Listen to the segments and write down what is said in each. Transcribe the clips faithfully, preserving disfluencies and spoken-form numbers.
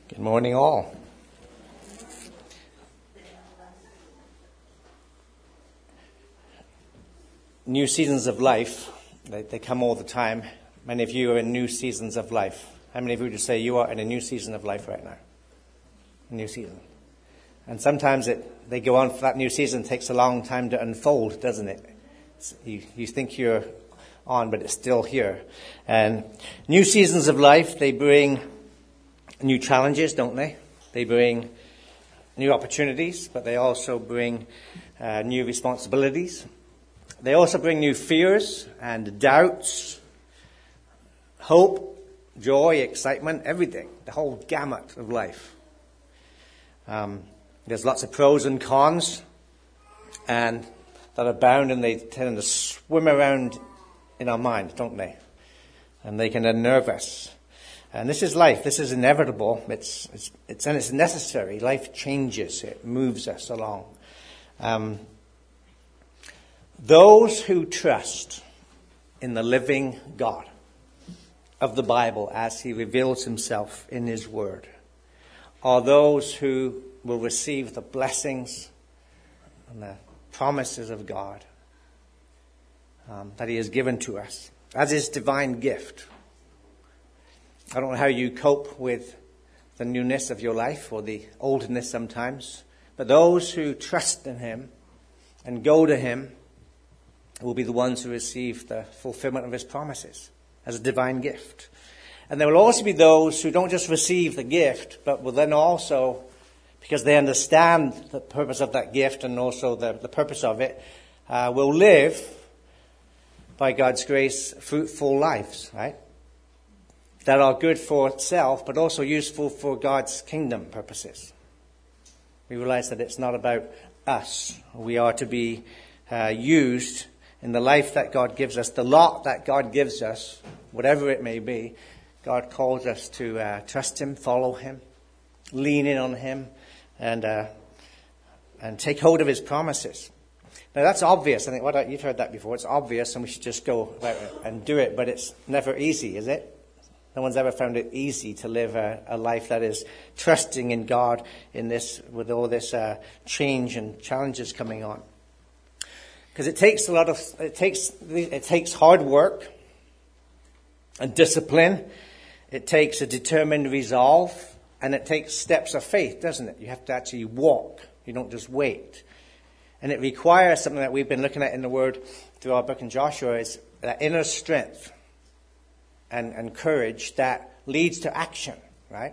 Good morning, all. New seasons of life, they, they come all the time. Many of you are in new seasons of life. How many of you would say you are in a new season of life right now? A new season. And sometimes it they go on for that new season. It takes a long time to unfold, doesn't it? It's, you, you think you're on, but it's still here. And new seasons of life, they bring new challenges, don't they? They bring new opportunities, but they also bring uh, new responsibilities. They also bring new fears and doubts, hope, joy, excitement, everything, the whole gamut of life. Um, there's lots of pros and cons, and that abound, and they tend to swim around in our mind, don't they? And they can unnerve us. And this is life. This is inevitable. It's, it's, it's and it's necessary. Life changes. It moves us along. Um, those who trust in the living God of the Bible as he reveals himself in his word are those who will receive the blessings and the promises of God um, that he has given to us as his divine gift. I don't know how you cope with the newness of your life or the oldness sometimes, but those who trust in him and go to him will be the ones who receive the fulfillment of his promises as a divine gift. And there will also be those who don't just receive the gift, but will then also, because they understand the purpose of that gift and also the, the purpose of it, uh, will live, by God's grace, fruitful lives, right? That are good for itself, but also useful for God's kingdom purposes. We realize that it's not about us. We are to be uh, used in the life that God gives us, the lot that God gives us, whatever it may be. God calls us to uh, trust him, follow him, lean in on him, and uh, and take hold of his promises. Now that's obvious. I think what you've heard that before. It's obvious, and we should just go about it and do it. But it's never easy, is it? No one's ever found it easy to live a, a life that is trusting in God in this, with all this uh, change and challenges coming on. Because it takes a lot of, it takes, it takes hard work and discipline. It takes a determined resolve, and it takes steps of faith, doesn't it? You have to actually walk. You don't just wait. And it requires something that we've been looking at in the Word through our book in Joshua, is that inner strength and, and courage that leads to action, right?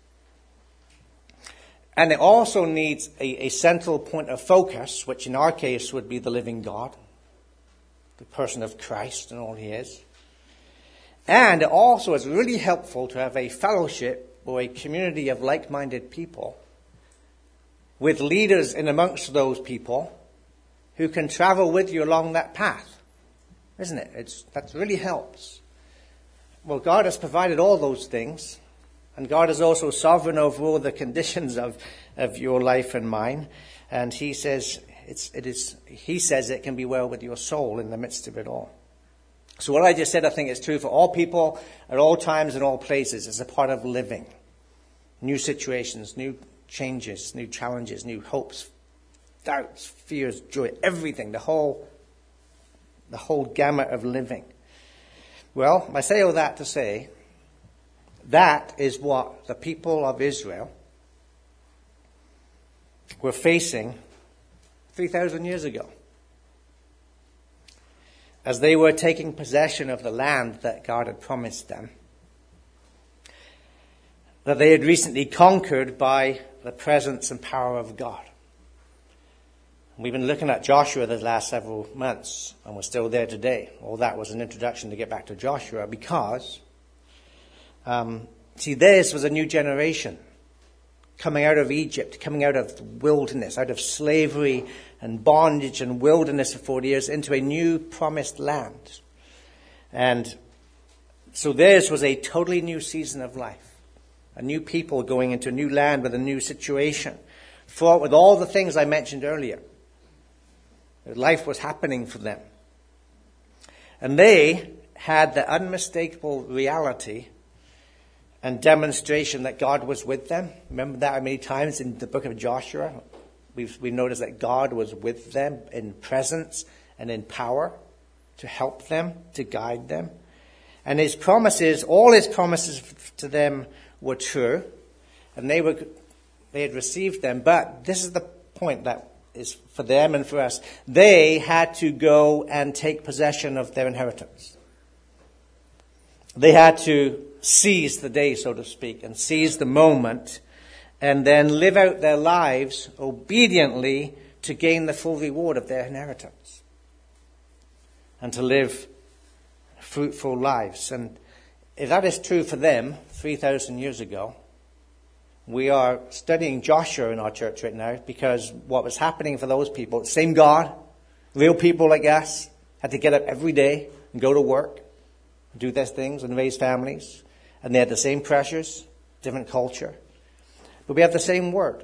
And it also needs a, a central point of focus, which in our case would be the living God, the person of Christ and all he is. And it also is really helpful to have a fellowship or a community of like-minded people with leaders in amongst those people who can travel with you along that path. Isn't it? It's, that really helps. Well, God has provided all those things, and God is also sovereign over all the conditions of, of your life and mine. And he says it's, it is, he says it can be well with your soul in the midst of it all. So what I just said, I think is true for all people at all times and all places. It's a part of living. New situations, new changes, new challenges, new hopes, doubts, fears, joy, everything, the whole, the whole gamut of living. Well, I say all that to say, that is what the people of Israel were facing three thousand years ago, as they were taking possession of the land that God had promised them, that they had recently conquered by the presence and power of God. We've been looking at Joshua the last several months, and we're still there today. All that was an introduction to get back to Joshua, because, um, see, this was a new generation coming out of Egypt, coming out of the wilderness, out of slavery and bondage and wilderness for forty years, into a new promised land. And so theirs was a totally new season of life, a new people going into a new land with a new situation, fraught with all the things I mentioned earlier. Life was happening for them. And they had the unmistakable reality and demonstration that God was with them. Remember that how many times in the book of Joshua we've, we've noticed that God was with them in presence and in power to help them, to guide them. And his promises, all his promises to them were true, and they were they had received them. But this is the point that is for them and for us. They had to go and take possession of their inheritance. They had to seize the day, so to speak, and seize the moment, and then live out their lives obediently to gain the full reward of their inheritance, and to live fruitful lives. And if that is true for them three thousand years ago, we are studying Joshua in our church right now, because what was happening for those people, same God, real people like us, had to get up every day and go to work, do their things and raise families. And they had the same pressures, different culture. But we have the same word.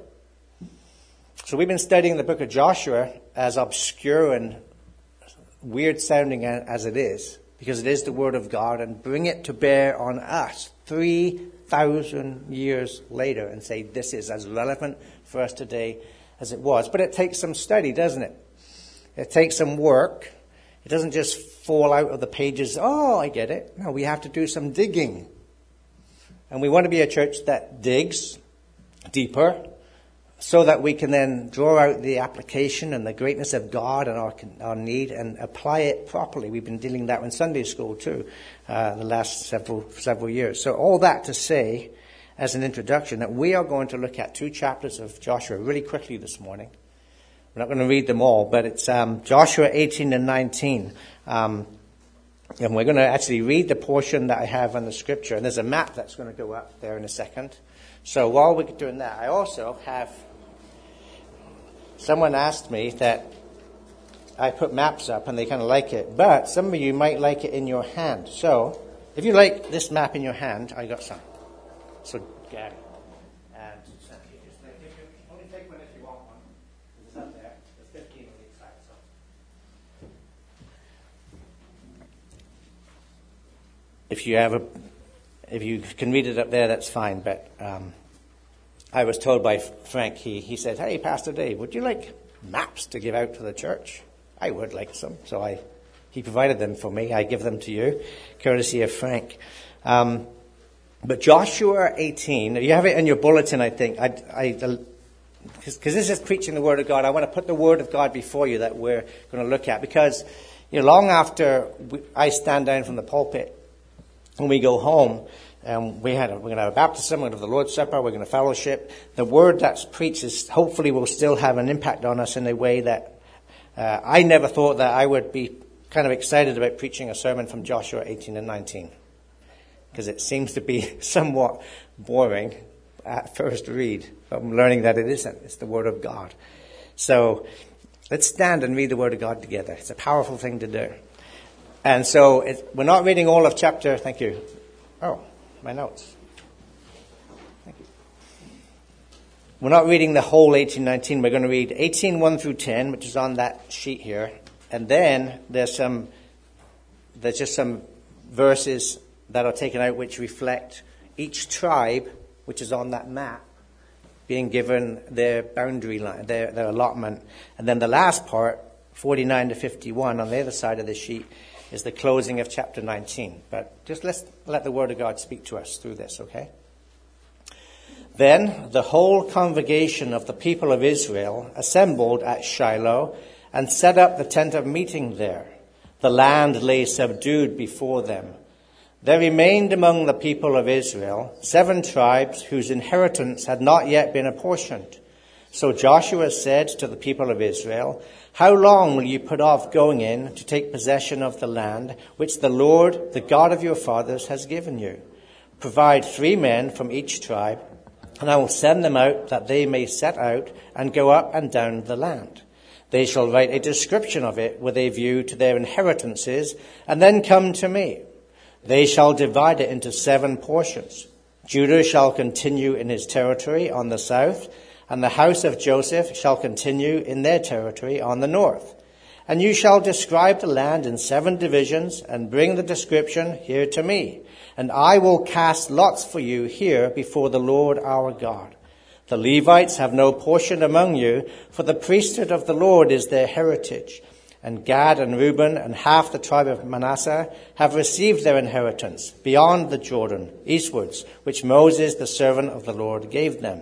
So we've been studying the book of Joshua, as obscure and weird sounding as it is, because it is the word of God, and bring it to bear on us three thousand years later and say this is as relevant for us today as it was. But it takes some study, doesn't it? It takes some work. It doesn't just fall out of the pages. Oh, I get it. No, we have to do some digging. And we want to be a church that digs deeper, so that we can then draw out the application and the greatness of God and our, our need and apply it properly. We've been dealing that in Sunday school too, uh, the last several several years. So all that to say, as an introduction, that we are going to look at two chapters of Joshua really quickly this morning. We're not going to read them all, but it's um, Joshua eighteen and nineteen. Um, and we're going to actually read the portion that I have on the scripture. And there's a map that's going to go up there in a second. So while we're doing that, I also have... Someone asked me that I put maps up and they kind of like it, but some of you might like it in your hand. So if you like this map in your hand, I got some. So Gary, and only take one if you want one. It's up there. There's fifteen on each side. So if you have a, if you can read it up there, that's fine. But um, I was told by Frank, he, he said, hey, Pastor Dave, would you like maps to give out to the church? I would like some. So I, he provided them for me. I give them to you, courtesy of Frank. Um, but Joshua eighteen, you have it in your bulletin, I think. I, I, because this is preaching the Word of God. I want to put the Word of God before you that we're going to look at. Because, you know, long after we, I stand down from the pulpit, when we go home, Um, we had a, we're going to have a baptism, we're going to have the Lord's Supper, we're going to fellowship. The word that's preached is hopefully will still have an impact on us in a way that uh, I never thought that I would be kind of excited about preaching a sermon from Joshua eighteen and nineteen. Because it seems to be somewhat boring at first read. But I'm learning that it isn't. It's the Word of God. So let's stand and read the Word of God together. It's a powerful thing to do. And so it, we're not reading all of chapter, thank you. Oh. My notes. Thank you. We're not reading the whole eighteen nineteen. We're going to read eighteen one through ten, which is on that sheet here. And then there's some, there's just some verses that are taken out which reflect each tribe, which is on that map, being given their boundary line, their, their allotment. And then the last part, forty-nine to fifty-one, on the other side of the sheet, is the closing of chapter nineteen. But just let's let the Word of God speak to us through this, okay? Then the whole congregation of the people of Israel assembled at Shiloh and set up the tent of meeting there. The land lay subdued before them. There remained among the people of Israel seven tribes whose inheritance had not yet been apportioned. So Joshua said to the people of Israel, how long will you put off going in to take possession of the land which the Lord, the God of your fathers, has given you? Provide three men from each tribe, and I will send them out that they may set out and go up and down the land. They shall write a description of it with a view to their inheritances, and then come to me. They shall divide it into seven portions. Judah shall continue in his territory on the south, and the house of Joseph shall continue in their territory on the north. And you shall describe the land in seven divisions, and bring the description here to me. and I will cast lots for you here before the Lord our God. The Levites have no portion among you, for the priesthood of the Lord is their heritage. And Gad and Reuben and half the tribe of Manasseh have received their inheritance beyond the Jordan, eastwards, which Moses, the servant of the Lord, gave them.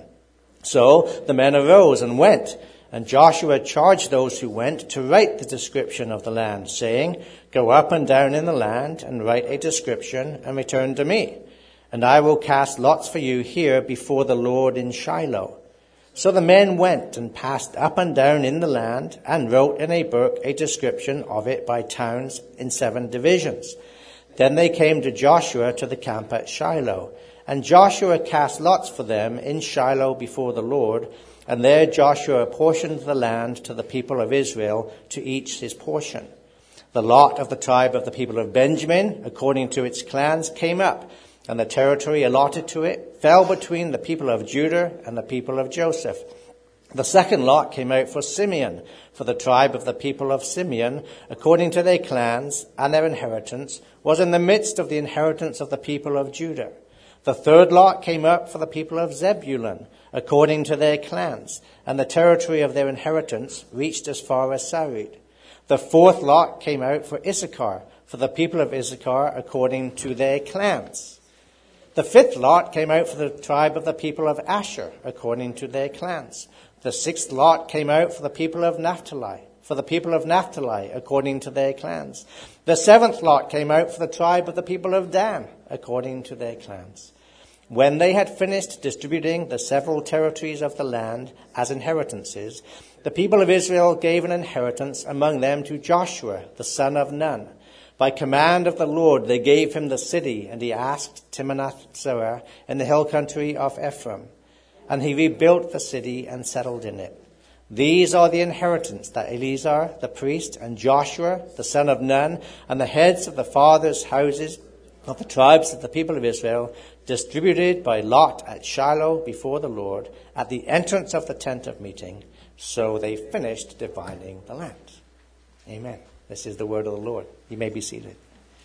So the men arose and went, and Joshua charged those who went to write the description of the land, saying, Go up and down in the land and write a description and return to me. And I will cast lots for you here before the Lord in Shiloh. So the men went and passed up and down in the land and wrote in a book a description of it by towns in seven divisions. Then they came to Joshua to the camp at Shiloh. And Joshua cast lots for them in Shiloh before the Lord. And there Joshua apportioned the land to the people of Israel, to each his portion. The lot of the tribe of the people of Benjamin, according to its clans, came up. And the territory allotted to it fell between the people of Judah and the people of Joseph. The second lot came out for Simeon, for the tribe of the people of Simeon, according to their clans, and their inheritance was in the midst of the inheritance of the people of Judah. The third lot came up for the people of Zebulun, according to their clans, and the territory of their inheritance reached as far as Sarid. The fourth lot came out for Issachar, for the people of Issachar, according to their clans. The fifth lot came out for the tribe of the people of Asher, according to their clans. The sixth lot came out for the people of Naphtali, for the people of Naphtali, according to their clans. The seventh lot came out for the tribe of the people of Dan, according to their clans. When they had finished distributing the several territories of the land as inheritances, the people of Israel gave an inheritance among them to Joshua, the son of Nun. By command of the Lord, they gave him the city, and he asked Timnath-Serah in the hill country of Ephraim. And he rebuilt the city and settled in it. These are the inheritance that Eleazar, the priest, and Joshua, the son of Nun, and the heads of the fathers' houses of the tribes of the people of Israel, distributed by lot at Shiloh before the Lord, at the entrance of the tent of meeting. So they finished dividing the land. Amen. This is the word of the Lord. You may be seated.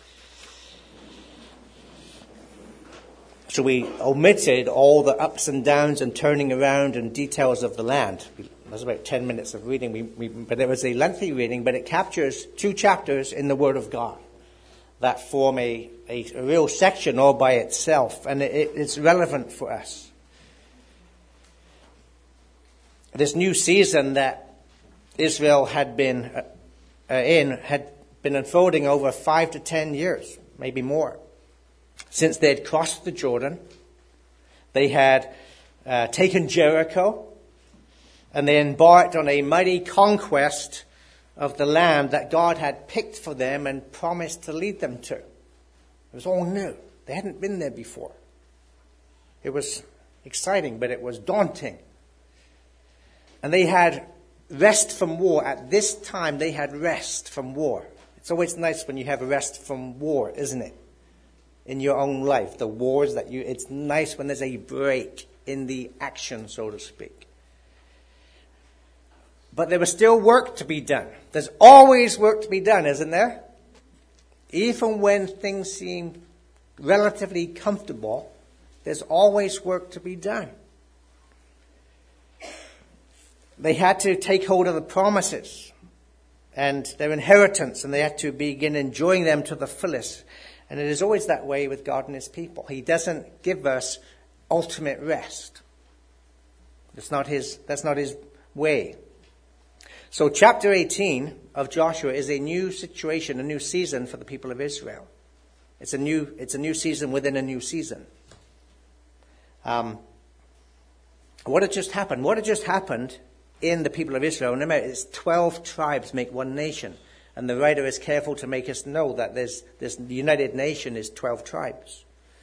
So we omitted all the ups and downs and turning around and details of the land. It was about ten minutes of reading, we, we, but it was a lengthy reading, but it captures two chapters in the Word of God that form a, a, a real section all by itself, and it, it's relevant for us. This new season that Israel had been uh, uh, in had been unfolding over five to ten years, maybe more. Since they had crossed the Jordan, they had uh, taken Jericho, and they embarked on a mighty conquest of the land that God had picked for them and promised to lead them to. It was all new. They hadn't been there before. It was exciting, but it was daunting. And they had rest from war. At this time, they had rest from war. It's always nice when you have a rest from war, isn't it? In your own life, the wars that you, it's nice when there's a break in the action, so to speak. But there was still work to be done. There's always work to be done, isn't there? Even when things seem relatively comfortable, there's always work to be done. They had to take hold of the promises and their inheritance, and they had to begin enjoying them to the fullest. And it is always that way with God and his people. He doesn't give us ultimate rest. It's not his, that's not his way. So chapter eighteen of Joshua is a new situation, a new season for the people of Israel. It's a new, it's a new season within a new season. Um, what had just happened? What had just happened in the people of Israel? Remember, it's twelve tribes make one nation. And the writer is careful to make us know that there's, this united nation is twelve tribes.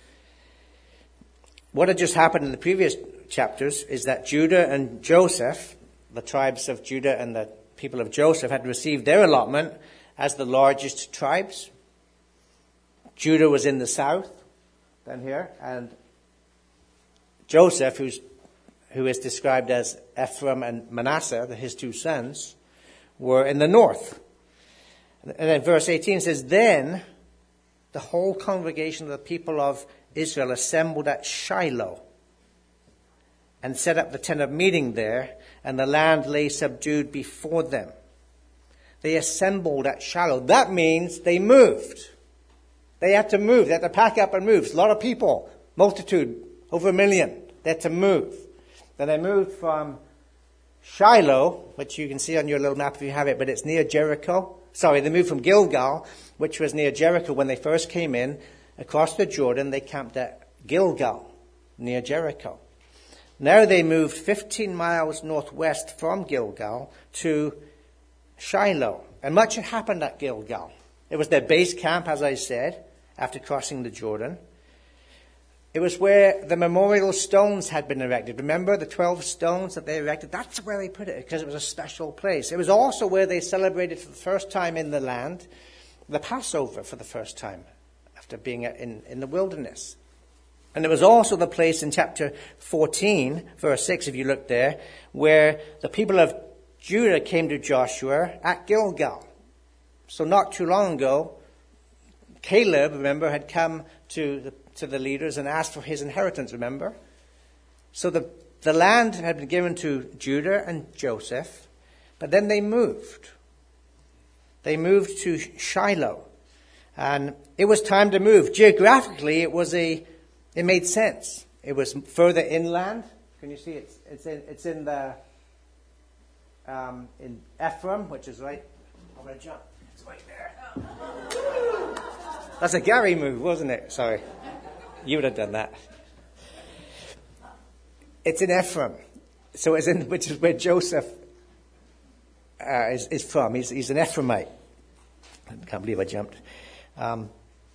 What had just happened in the previous chapters is that Judah and Joseph, the tribes of Judah and the people of Joseph, had received their allotment as the largest tribes. Judah was in the south, down here, and Joseph, who's, who is described as Ephraim and Manasseh, his two sons, were in the north. And then verse eighteen says, Then the whole congregation of the people of Israel assembled at Shiloh and set up the tent of meeting there, and the land lay subdued before them. They assembled at Shiloh. That means they moved. They had to move. They had to pack up and move. A lot of people, multitude, over a million. They had to move. Then they moved from Shiloh, which you can see on your little map if you have it, but it's near Jericho. Sorry, they moved from Gilgal, which was near Jericho when they first came in. Across the Jordan, they camped at Gilgal, near Jericho. Now they moved fifteen miles northwest from Gilgal to Shiloh. And much had happened at Gilgal. It was their base camp, as I said, after crossing the Jordan. It was where the memorial stones had been erected. Remember the twelve stones that they erected? That's where they put it, because it was a special place. It was also where they celebrated for the first time in the land the Passover for the first time after being in, in the wilderness. And it was also the place in chapter fourteen, verse six, if you look there, where the people of Judah came to Joshua at Gilgal. So not too long ago, Caleb, remember, had come to the, to the leaders and asked for his inheritance, remember? So the, the land had been given to Judah and Joseph, but then they moved. They moved to Shiloh. And it was time to move. Geographically, it was a It made sense. It was further inland. Can you see it's it's in it's in the um, in Ephraim, which is right. I'm gonna jump. It's right there. That's a Gary move, wasn't it? Sorry, you would have done that. It's in Ephraim, so it's in which is where Joseph uh, is is from. He's he's an Ephraimite. I can't believe I jumped. Um,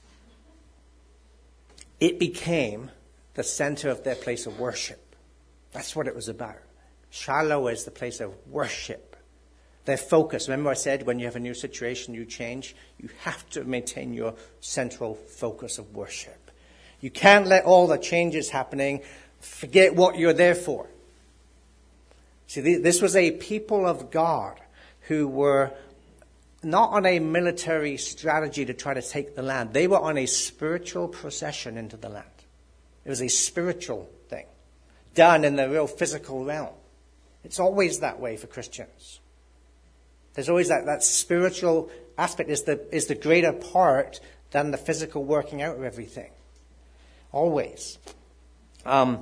It became the center of their place of worship. That's what it was about. Shiloh is the place of worship. Their focus. Remember I said when you have a new situation, you change. You have to maintain your central focus of worship. You can't let all the changes happening forget what you're there for. See, this was a people of God who were not on a military strategy to try to take the land. They were on a spiritual procession into the land. It was a spiritual thing, done in the real physical realm. It's always that way for Christians. There's always that, that spiritual aspect is the, is the greater part than the physical working out of everything. Always. Um,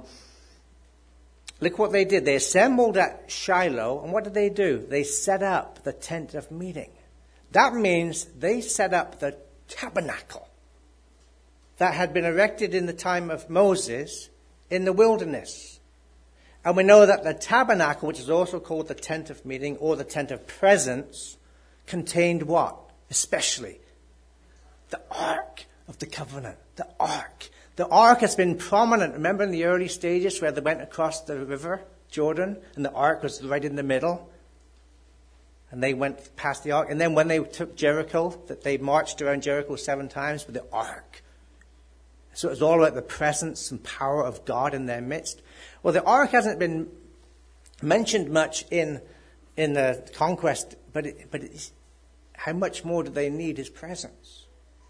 look what they did. They assembled at Shiloh, and what did they do? They set up the tent of meeting. That means they set up the tabernacle that had been erected in the time of Moses in the wilderness. And we know that the tabernacle, which is also called the tent of meeting or the tent of presence, contained what? Especially the Ark of the Covenant. The Ark. The Ark has been prominent. Remember in the early stages where they went across the river, Jordan, and the Ark was right in the middle? And they went past the Ark. And then when they took Jericho, that they marched around Jericho seven times with the Ark. So it was all about the presence and power of God in their midst. Well, the Ark hasn't been mentioned much in in the conquest, but it, but it's, how much more do they need his presence?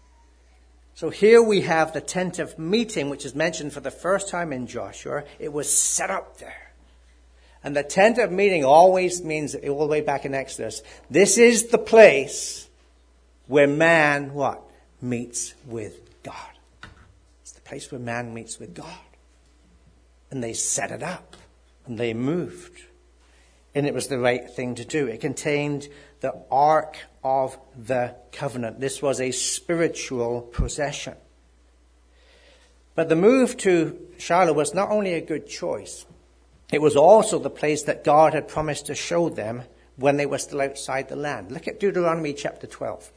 So here we have the tent of meeting, which is mentioned for the first time in Joshua. It was set up there. And the tent of meeting always means, all the way back in Exodus, this is the place where man, what? Meets with God. It's the place where man meets with God. And they set it up. And they moved. And it was the right thing to do. It contained the Ark of the Covenant. This was a spiritual possession. But the move to Shiloh was not only a good choice, it was also the place that God had promised to show them when they were still outside the land. Look at Deuteronomy chapter twelve.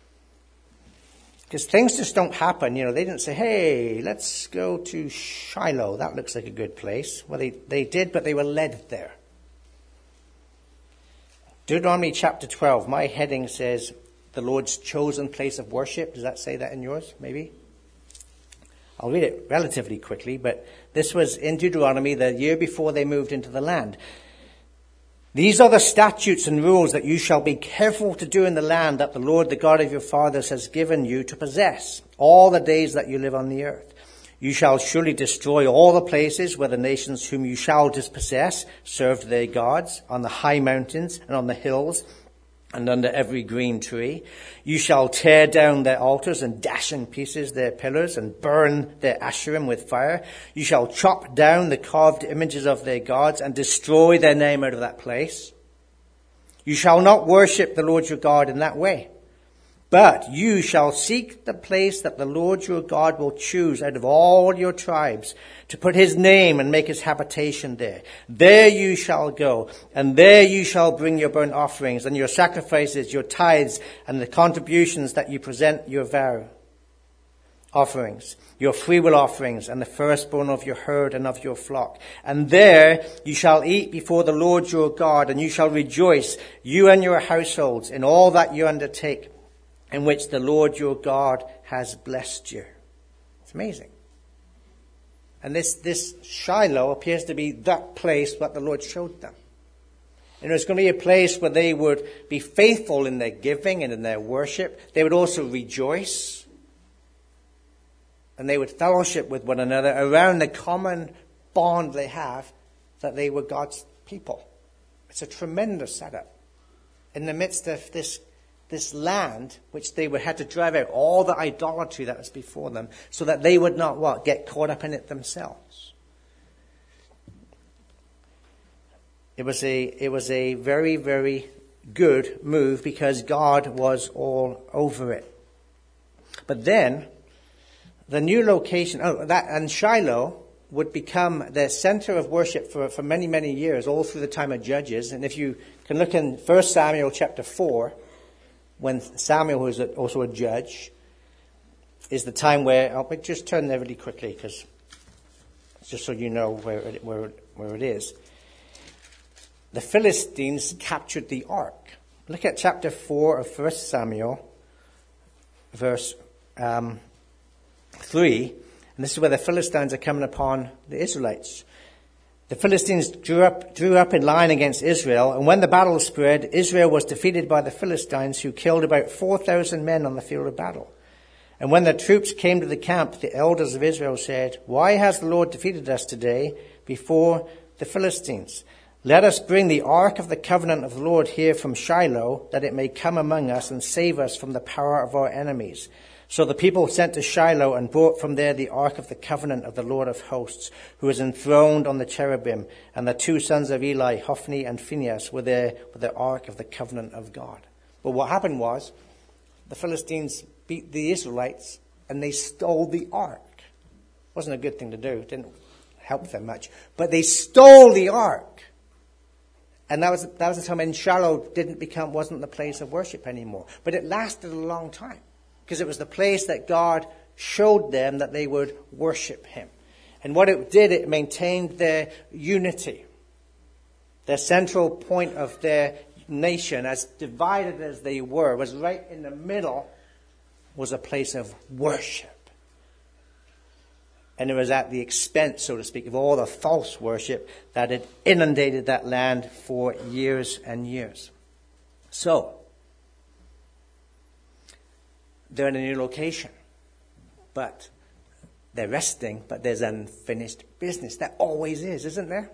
Because things just don't happen. You know, they didn't say, hey, let's go to Shiloh. That looks like a good place. Well, they, they did, but they were led there. Deuteronomy chapter twelve, my heading says, the Lord's chosen place of worship. Does that say that in yours, maybe? I'll read it relatively quickly, but this was in Deuteronomy the year before they moved into the land. These are the statutes and rules that you shall be careful to do in the land that the Lord, the God of your fathers, has given you to possess all the days that you live on the earth. You shall surely destroy all the places where the nations whom you shall dispossess served their gods, on the high mountains and on the hills and under every green tree. You shall tear down their altars and dash in pieces their pillars and burn their Asherim with fire. You shall chop down the carved images of their gods and destroy their name out of that place. You shall not worship the Lord your God in that way. But you shall seek the place that the Lord your God will choose out of all your tribes to put his name and make his habitation there. There you shall go, and there you shall bring your burnt offerings and your sacrifices, your tithes, and the contributions that you present your vow offerings, your freewill offerings, and the firstborn of your herd and of your flock. And there you shall eat before the Lord your God, and you shall rejoice, you and your households, in all that you undertake, in which the Lord your God has blessed you. It's amazing. And this, this Shiloh appears to be that place that the Lord showed them. And it was going to be a place where they would be faithful in their giving and in their worship. They would also rejoice. And they would fellowship with one another around the common bond they have that they were God's people. It's a tremendous setup. In the midst of this This land, which they would had to drive out all the idolatry that was before them, so that they would not what get caught up in it themselves. It was a it was a very very good move because God was all over it. But then the new location, oh, that and Shiloh would become the center of worship for for many many years, all through the time of Judges. And if you can look in First Samuel chapter four. When Samuel, who is also a judge, is the time where, I'll just turn there really quickly, because just so you know where it, where, it, where it is. The Philistines captured the ark. Look at chapter four of First Samuel, verse um, three. And this is where the Philistines are coming upon the Israelites. The Philistines drew up, drew up in line against Israel, and when the battle spread, Israel was defeated by the Philistines, who killed about four thousand men on the field of battle. And when the troops came to the camp, the elders of Israel said, "Why has the Lord defeated us today before the Philistines? Let us bring the ark of the covenant of the Lord here from Shiloh, that it may come among us and save us from the power of our enemies." So the people sent to Shiloh and brought from there the ark of the covenant of the Lord of hosts, who is enthroned on the cherubim, and the two sons of Eli, Hophni and Phinehas, were there with the ark of the covenant of God. But what happened was, the Philistines beat the Israelites, and they stole the ark. Wasn't a good thing to do. It didn't help them much. But they stole the ark. And that was, that was the time when Shiloh didn't become, wasn't the place of worship anymore. But it lasted a long time. Because it was the place that God showed them that they would worship him. And what it did, it maintained their unity. Their central point of their nation, as divided as they were, was right in the middle, was a place of worship. And it was at the expense, so to speak, of all the false worship that had inundated that land for years and years. So, they're in a new location, but they're resting, but there's unfinished business. There always is, isn't there?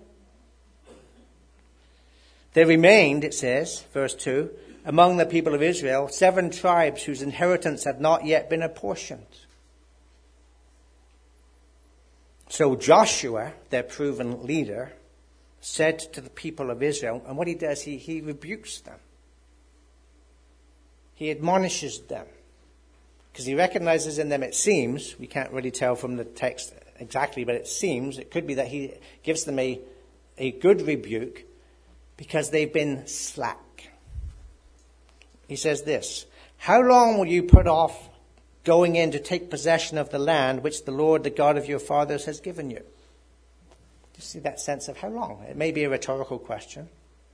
There remained, it says, verse two, among the people of Israel, seven tribes whose inheritance had not yet been apportioned. So Joshua, their proven leader, said to the people of Israel, and what he does, he, he rebukes them. He admonishes them. Because he recognizes in them, it seems, we can't really tell from the text exactly, but it seems, it could be that he gives them a, a good rebuke because they've been slack. He says this, "How long will you put off going in to take possession of the land which the Lord, the God of your fathers, has given you?" Do you see that sense of how long? It may be a rhetorical question.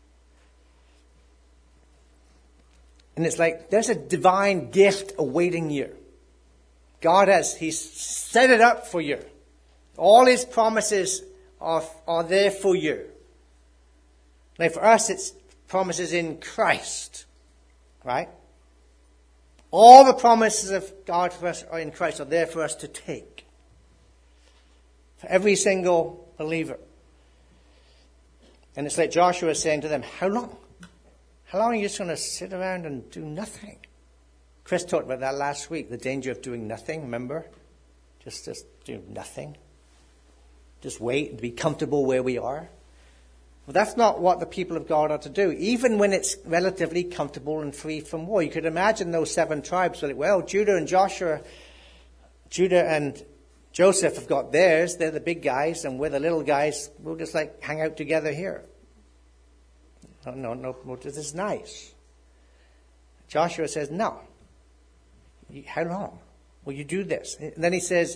And it's like, there's a divine gift awaiting you. God has, he's set it up for you. All his promises are, are there for you. Now for us, it's promises in Christ, right? All the promises of God for us are in Christ are there for us to take. For every single believer. And it's like Joshua is saying to them, how long? How long are you just going to sit around and do nothing? Chris talked about that last week, the danger of doing nothing, remember? Just, just do nothing. Just wait and be comfortable where we are. Well, that's not what the people of God are to do, even when it's relatively comfortable and free from war. You could imagine those seven tribes, like, well, Judah and Joshua, Judah and Joseph have got theirs. They're the big guys, and we're the little guys. We'll just like hang out together here. No, no, no, this is nice. Joshua says, no. How long will you do this? And then he says,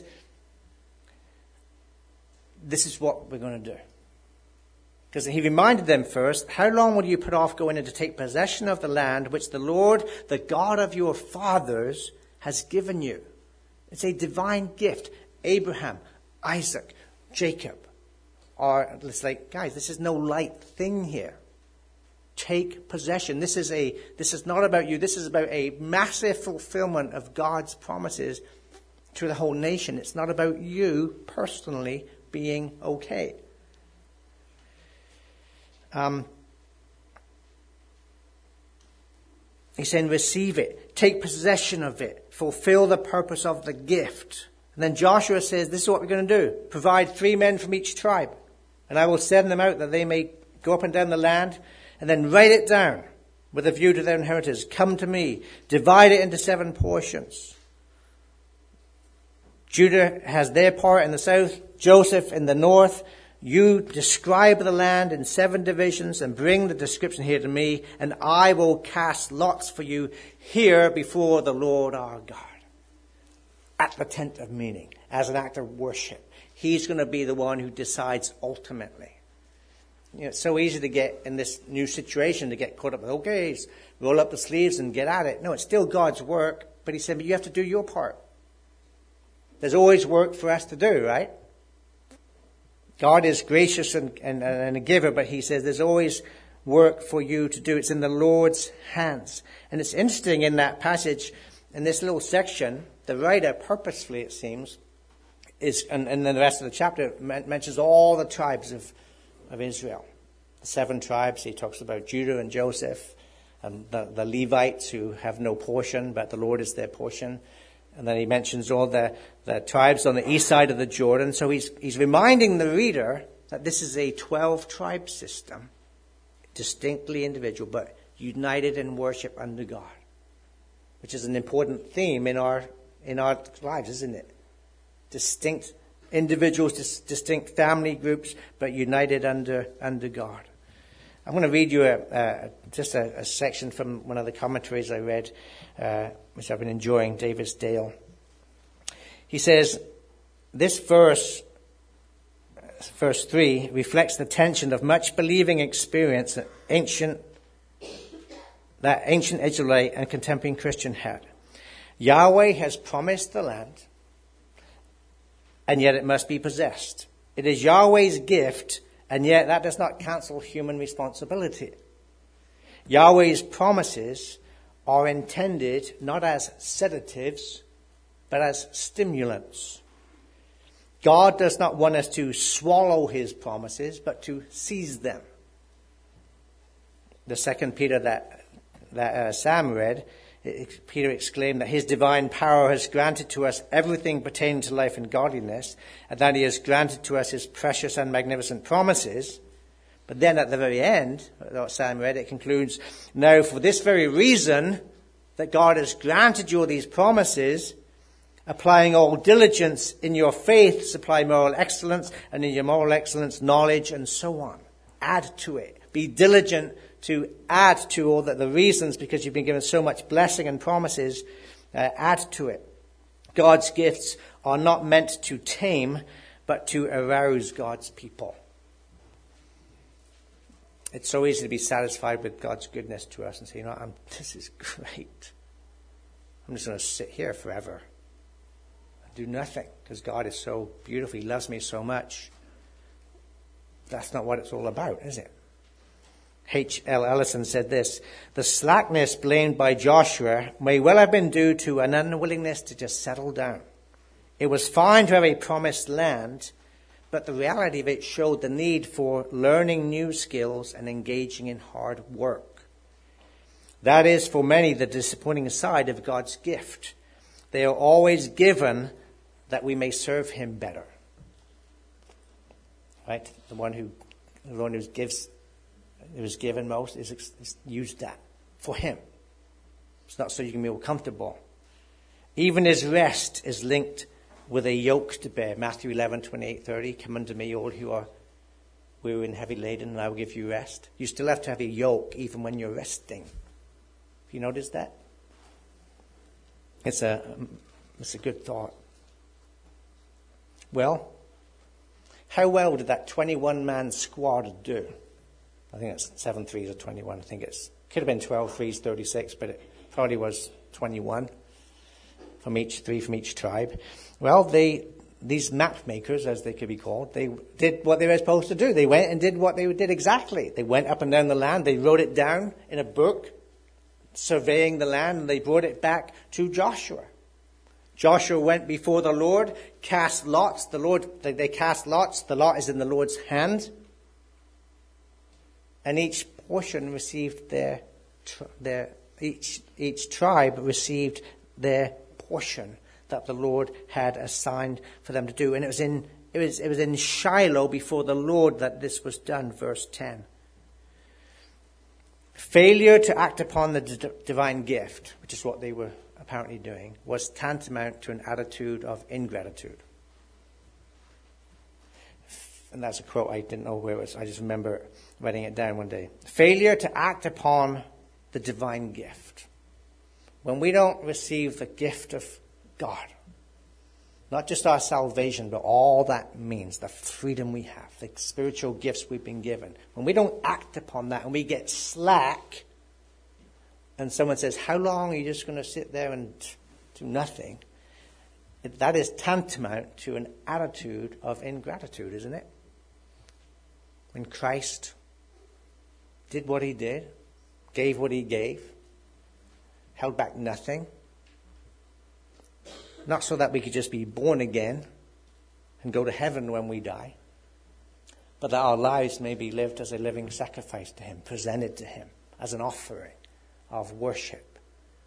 this is what we're going to do. Because he reminded them first, how long will you put off going in to take possession of the land which the Lord, the God of your fathers, has given you? It's a divine gift. Abraham, Isaac, Jacob are, it's like, guys, this is no light thing here. Take possession. This is a, this is not about you. This is about a massive fulfillment of God's promises to the whole nation. It's not about you personally being okay. Um, he's saying receive it. Take possession of it. Fulfill the purpose of the gift. And then Joshua says, this is what we're going to do. Provide three men from each tribe. And I will send them out that they may go up and down the land. And then write it down with a view to their inheritance. Come to me. Divide it into seven portions. Judah has their part in the south. Joseph in the north. You describe the land in seven divisions and bring the description here to me, and I will cast lots for you here before the Lord our God. At the tent of meeting, as an act of worship. He's going to be the one who decides ultimately. You know, it's so easy to get in this new situation to get caught up with, okay, roll up the sleeves and get at it. No, it's still God's work, but he said, but you have to do your part. There's always work for us to do, right? God is gracious and, and, and a giver, but he says there's always work for you to do. It's in the Lord's hands. And it's interesting in that passage, in this little section, the writer purposefully, it seems, is, and, and then the rest of the chapter mentions all the tribes of, of Israel. The seven tribes. He talks about Judah and Joseph and the, the Levites who have no portion, but the Lord is their portion. And then he mentions all the, the tribes on the east side of the Jordan. So he's, he's reminding the reader that this is a twelve-tribe system, distinctly individual, but united in worship under God, which is an important theme in our in our lives, isn't it? Distinct individuals, dis, distinct family groups, but united under under God. I'm going to read you a, a, just a, a section from one of the commentaries I read, uh, which I've been enjoying, Davis Dale. He says, this verse, verse three, reflects the tension of much believing experience that ancient, that ancient Israelite and contemporary Christian had. Yahweh has promised the land, and yet it must be possessed. It is Yahweh's gift, and yet that does not cancel human responsibility. Yahweh's promises are intended not as sedatives, but as stimulants. God does not want us to swallow his promises, but to seize them. The second Peter that, that uh, Sam read, Peter exclaimed that his divine power has granted to us everything pertaining to life and godliness, and that he has granted to us his precious and magnificent promises. But then at the very end, what Sam read, it concludes, now for this very reason that God has granted you all these promises, applying all diligence in your faith, supply moral excellence, and in your moral excellence, knowledge, and so on. Add to it. Be diligent to add to all that the reasons, because you've been given so much blessing and promises, uh, add to it. God's gifts are not meant to tame, but to arouse God's people. It's so easy to be satisfied with God's goodness to us and say, you know, I'm, this is great. I'm just going to sit here forever and do nothing because God is so beautiful. He loves me so much. That's not what it's all about, is it? H L Ellison said this: the slackness blamed by Joshua may well have been due to an unwillingness to just settle down. It was fine to have a promised land, but the reality of it showed the need for learning new skills and engaging in hard work. That is, for many, the disappointing side of God's gift. They are always given that we may serve him better. Right? The one who, the one who gives, who is given most is, is used that for him. It's not so you can be more comfortable. Even his rest is linked with a yoke to bear. Matthew eleven, twenty-eight, thirty. Come unto me, all who are weary and heavy laden, and I will give you rest. You still have to have a yoke even when you're resting. Have you noticed that? It's a, it's a good thought. Well, how well did that twenty-one man squad do? I think it's seven threes or twenty-one. I think it's could have been twelve threes, thirty-six, but it probably was twenty-one from each, three from each tribe. Well, they, these map makers, as they could be called, they did what they were supposed to do. They went and did what they did exactly. They went up and down the land. They wrote it down in a book, surveying the land, and they brought it back to Joshua. Joshua went before the Lord, cast lots. The Lord, they, they cast lots. The lot is in the Lord's hand. And each portion received their, their each, each tribe received their portion that the Lord had assigned for them to do. And it was in, it was, it was in Shiloh before the Lord that this was done, verse ten. Failure to act upon the d- divine gift, which is what they were apparently doing, was tantamount to an attitude of ingratitude. And that's a quote. I didn't know where it was. I just remember writing it down one day. Failure to act upon the divine gift. When we don't receive the gift of God, not just our salvation, but all that means, the freedom we have, the spiritual gifts we've been given. When we don't act upon that and we get slack, and someone says, how long are you just going to sit there and do nothing? That is tantamount to an attitude of ingratitude, isn't it? When Christ did what he did, gave what he gave, held back nothing, not so that we could just be born again and go to heaven when we die, but that our lives may be lived as a living sacrifice to him, presented to him as an offering of worship.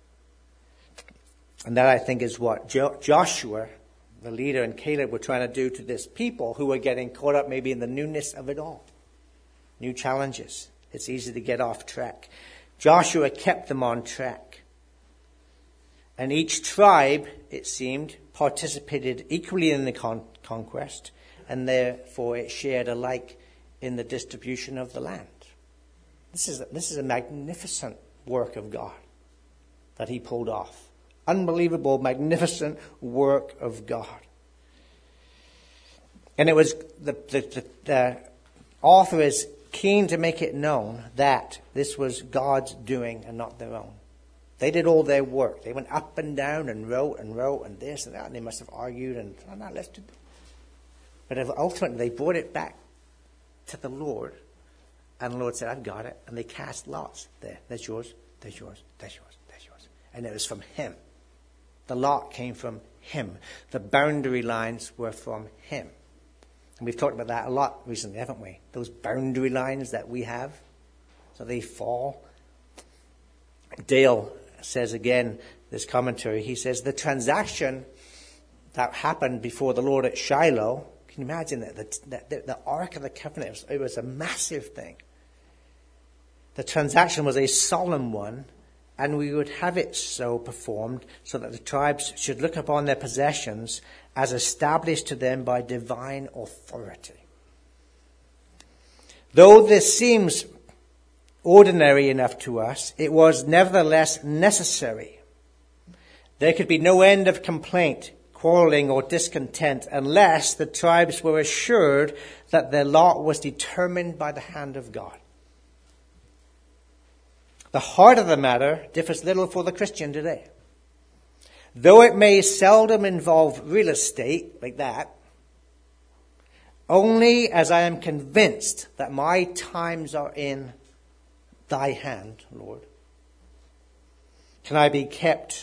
And that, I think, is what jo- Joshua, the leader, and Caleb were trying to do to this people who were getting caught up maybe in the newness of it all. New challenges. It's easy to get off track. Joshua kept them on track. And each tribe, it seemed, participated equally in the con- conquest, and therefore it shared alike in the distribution of the land. This is a, this is a magnificent work of God that he pulled off. Unbelievable, magnificent work of God. And it was, the, the, the, the author is keen to make it known that this was God's doing and not their own. They did all their work. They went up and down and wrote and wrote and this and that, and they must have argued and, oh, no, let's do it. But ultimately they brought it back to the Lord, and the Lord said, I've got it. And they cast lots. There, there's yours, there's yours, there's yours, there's yours. And it was from him. The lot came from him. The boundary lines were from him. And we've talked about that a lot recently, haven't we? Those boundary lines that we have, so they fall. Dale says again, this commentary, he says, the transaction that happened before the Lord at Shiloh, can you imagine that? The, the, the Ark of the Covenant, it was, it was a massive thing. The transaction was a solemn one, and we would have it so performed so that the tribes should look upon their possessions as established to them by divine authority. Though this seems ordinary enough to us, it was nevertheless necessary. There could be no end of complaint, quarreling, or discontent unless the tribes were assured that their lot was determined by the hand of God. The heart of the matter differs little for the Christian today. Though it may seldom involve real estate like that, only as I am convinced that my times are in thy hand, Lord? Can I be kept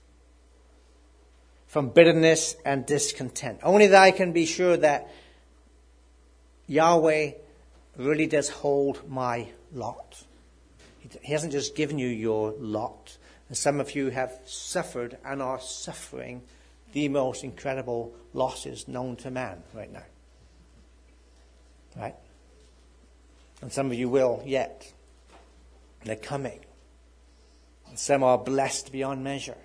from bitterness and discontent? Only that I can be sure that Yahweh really does hold my lot. He hasn't just given you your lot. And some of you have suffered and are suffering the most incredible losses known to man right now. Right? And some of you will yet. They're coming. And some are blessed beyond measure.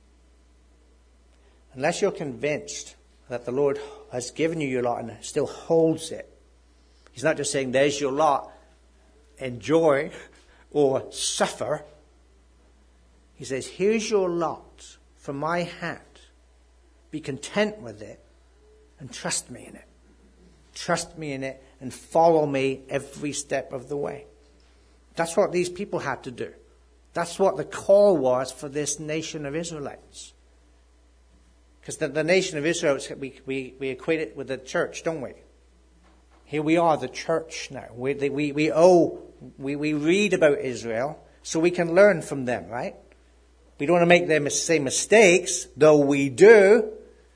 Unless you're convinced that the Lord has given you your lot and still holds it. He's not just saying, there's your lot, enjoy or suffer. He says, here's your lot from my hand. Be content with it and trust me in it. Trust me in it and follow me every step of the way. That's what these people had to do. That's what the call was for this nation of Israelites. Because the, the nation of Israel, we, we, we equate it with the church, don't we? Here we are, the church now. We, we, we owe, we, we read about Israel so we can learn from them, right? We don't want to make the same mistakes, though we do.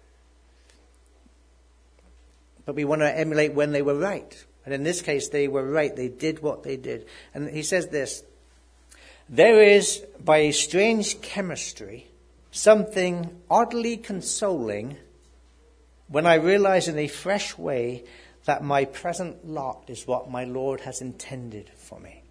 But we want to emulate when they were right. And in this case, they were right. They did what they did. And he says this, there is, by a strange chemistry, something oddly consoling when I realize in a fresh way that my present lot is what my Lord has intended for me.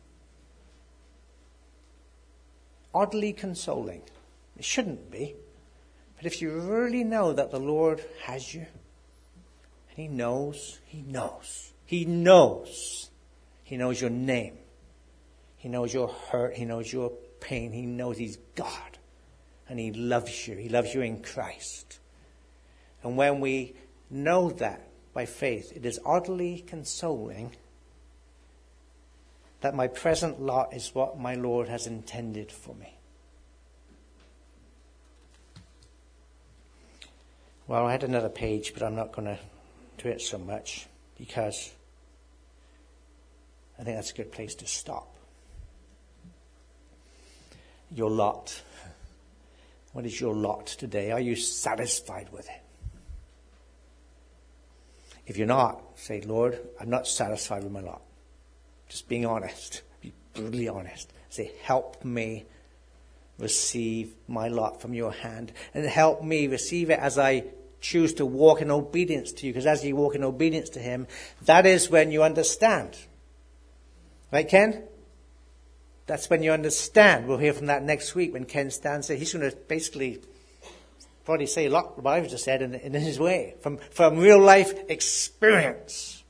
Oddly consoling. It shouldn't be. But if you really know that the Lord has you, and He knows, He knows, He knows, He knows your name, He knows your hurt, He knows your pain, He knows He's God, and He loves you, He loves you in Christ. And when we know that by faith, it is oddly consoling that my present lot is what my Lord has intended for me. Well, I had another page, but I'm not going to do it so much because I think that's a good place to stop. Your lot. What is your lot today? Are you satisfied with it? If you're not, say, Lord, I'm not satisfied with my lot. Just being honest. Be brutally honest. Say, help me receive my lot from your hand. And help me receive it as I choose to walk in obedience to you. Because as you walk in obedience to Him, that is when you understand. Right, Ken? That's when you understand. We'll hear from that next week when Ken stands there. He's going to basically probably say a lot what I've just said in, in his way. From, from real life experience.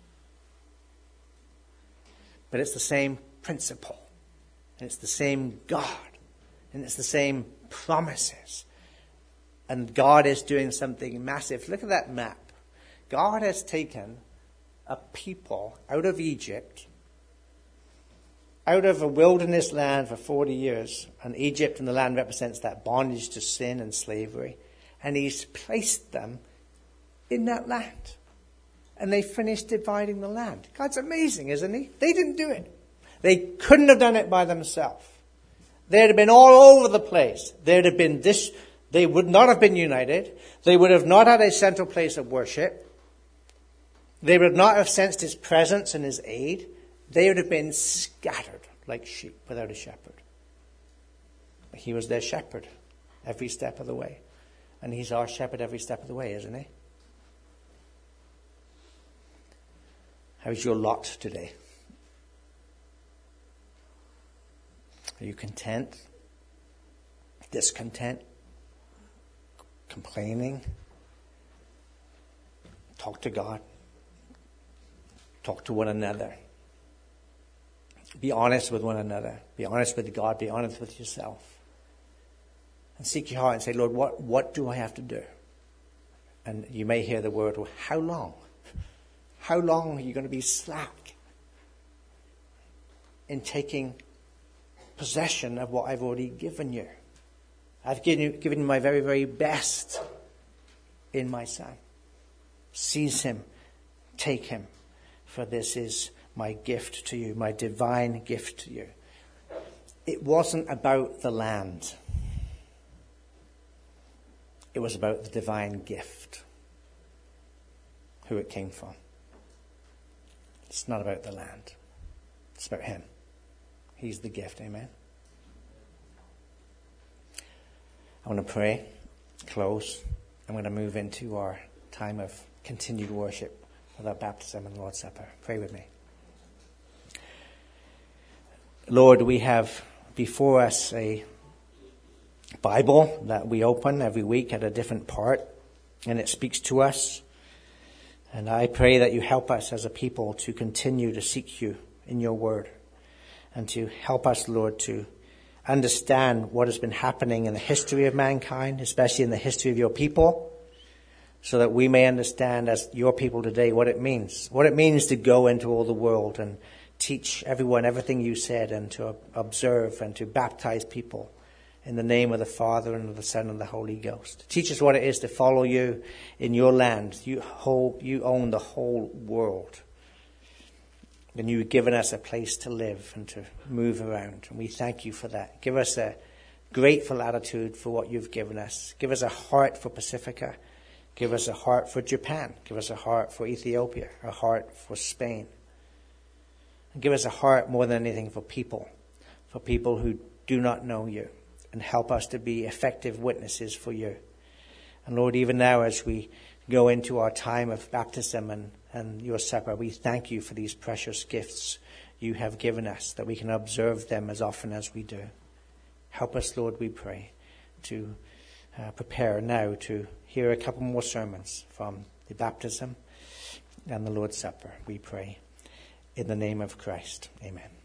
But it's the same principle. And it's the same God. And it's the same promises. And God is doing something massive. Look at that map. God has taken a people out of Egypt, out of a wilderness land for forty years. And Egypt and the land represents that bondage to sin and slavery. And He's placed them in that land. And they finished dividing the land. God's amazing, isn't He? They didn't do it. They couldn't have done it by themselves. They'd have been all over the place. There'd have been this, they would not have been united. They would have not had a central place of worship. They would not have sensed His presence and His aid. They would have been scattered like sheep without a shepherd. But He was their shepherd every step of the way. And He's our shepherd every step of the way, isn't He? How's your lot today? Are you content? Discontent? Complaining? Talk to God. Talk to one another. Be honest with one another. Be honest with God. Be honest with yourself. And seek your heart and say, Lord, what, what do I have to do? And you may hear the word, well, how long? How long are you going to be slack in taking possession of what I've already given you? I've given you, given you my very, very best in my Son. Seize Him. Take Him. For this is my gift to you, my divine gift to you. it wasn't about the land. It was about the divine gift, who it came from. It's not about the land. It's about him. He's the gift. Amen. I want to pray, close. I'm going to move into our time of continued worship with our baptism and Lord's Supper. Pray with me. Lord, we have before us a Bible that we open every week at a different part, and it speaks to us. And I pray that you help us as a people to continue to seek you in your word, and to help us, Lord, to understand what has been happening in the history of mankind, especially in the history of your people, so that we may understand as your people today what it means, what it means to go into all the world and teach everyone everything you said, and to observe and to baptize people in the name of the Father and of the Son and the Holy Ghost. Teach us what it is to follow you in your land. You hold, you own the whole world. And you've given us a place to live and to move around. And we thank you for that. Give us a grateful attitude for what you've given us. Give us a heart for Pacifica. Give us a heart for Japan. Give us a heart for Ethiopia. A heart for Spain. And give us a heart more than anything for people. For people who do not know you. And help us to be effective witnesses for you. And Lord, even now as we go into our time of baptism and, and your supper, we thank you for these precious gifts you have given us, that we can observe them as often as we do. Help us, Lord, we pray, to uh, prepare now to hear a couple more sermons from the baptism and the Lord's Supper. We pray in the name of Christ. Amen.